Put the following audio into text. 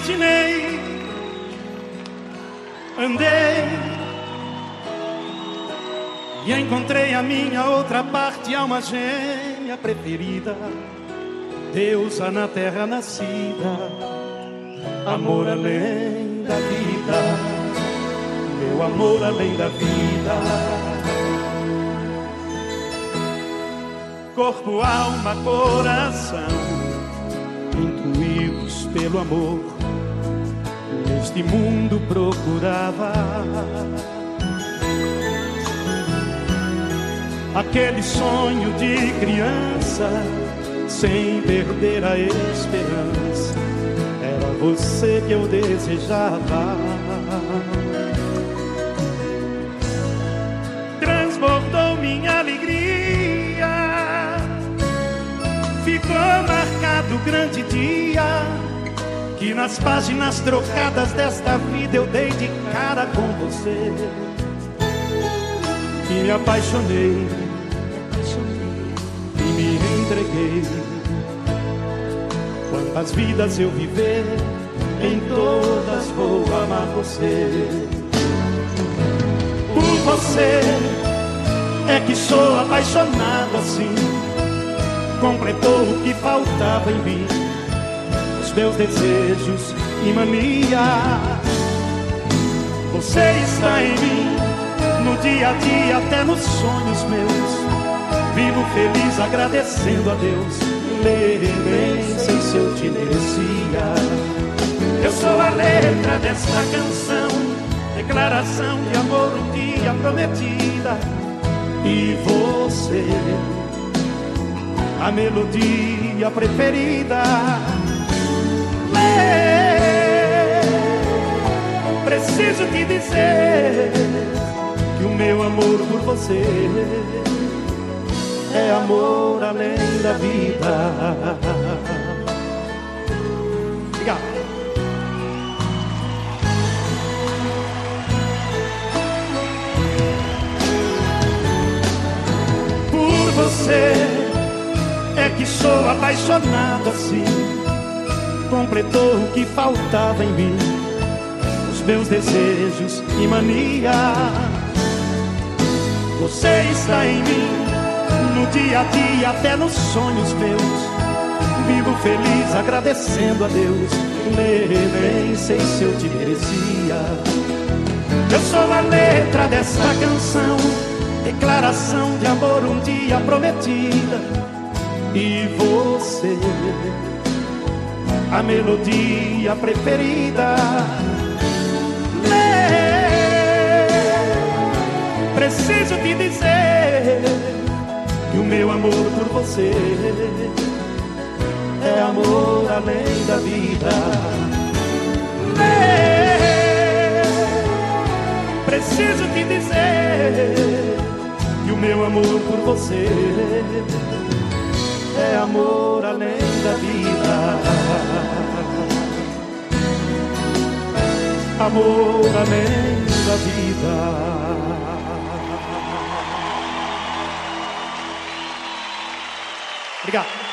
imaginei, andei e encontrei a minha outra parte, alma gêmea preferida, deusa na terra nascida, amor além da vida, meu amor além da vida. Corpo, alma, coração, intuídos pelo amor, neste mundo procurava aquele sonho de criança, sem perder a esperança. Era você que eu desejava. Transbordou minha alegria, ficou marcado o grande dia que nas páginas trocadas desta vida eu dei de cara com você. E me apaixonei e me entreguei. Quantas vidas eu viver, em todas vou amar você. Por você é que sou apaixonado assim. Completou o que faltava em mim, os meus desejos e manias. Você está em mim, no dia a dia, até nos sonhos meus. Vivo feliz agradecendo a Deus, nem sei se eu te merecia. Eu sou a letra desta canção, declaração de amor um dia prometida. E você, a melodia preferida. Preciso te dizer que o meu amor por você é amor além da vida. Obrigado. Por você é que sou apaixonado assim. Completou o que faltava em mim, os meus desejos e manias. Você está em mim, no dia a dia, até nos sonhos meus. Vivo feliz agradecendo a Deus, nem sei se eu te merecia. Eu sou a letra desta canção, declaração de amor um dia prometida. E você, a melodia preferida. Preciso te dizer que o meu amor por você é amor além da vida. Preciso te dizer que o meu amor por você é amor além da vida. Amor além da vida. Obrigado.